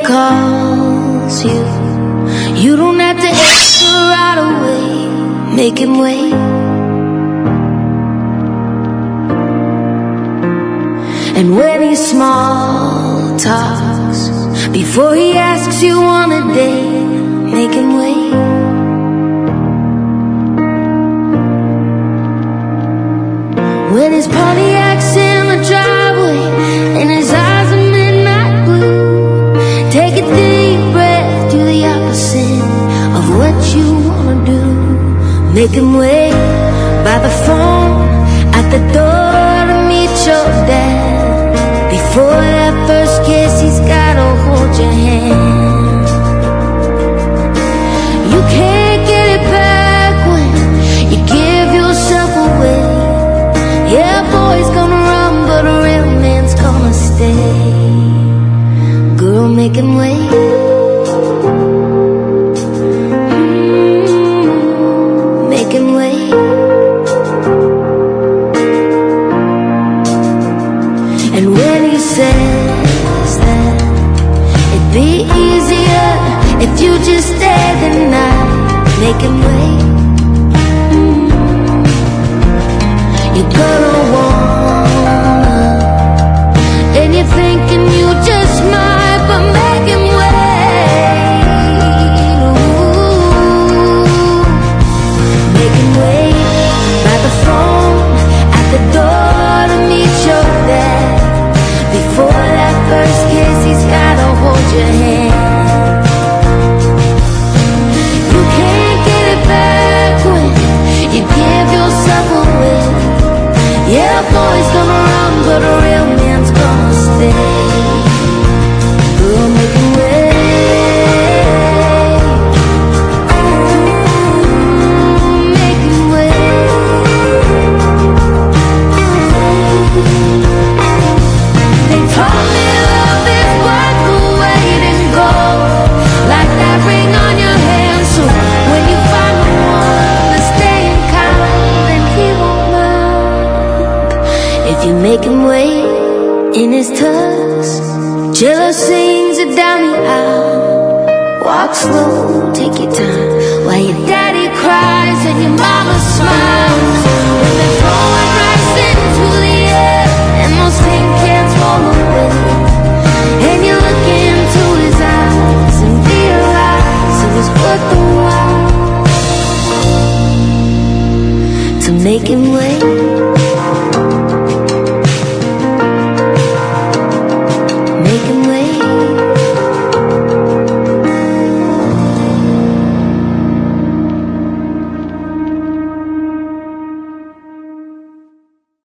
calls you, you don't have to answer right away. Make him wait. And when he small talks, before he asks you on a date, make him wait. When his Pontiac's in the driveway and his eyes are midnight blue, take a deep breath, do the opposite of what you wanna do. Make him wait by the phone at the door to meet your dad. Before that first kiss, he's gotta hold your hand. You can't get it back when you give yourself away. Yeah, boy's gonna run, but a real man's gonna stay. Girl, make him wait. Make him wait. And when he says that it'd be easier if you just stay the night, make him wait. You're gonna wanna, and you're thinking you just might, but make him wait. Ooh. Make him wait by the phone at the door to meet your dad. Before that first kiss, he's gotta hold your hand. You can't get it back when you give yourself away. Yeah, boy's gonna run, but a real man's gonna stay. Girl, make him wait. Make him wait. They told me love is worth the wait and go, like that ring on your hand. So when you find the one that's staying kind, then he won't mind if you make him wait in his tux. Jello sings it down the aisle. Walk slow, take your time, while your daddy cries and your mama smiles. When they're throwing rice into the air and those tin cans roll away, and you look into his eyes and realize it was worth the while to make him wait.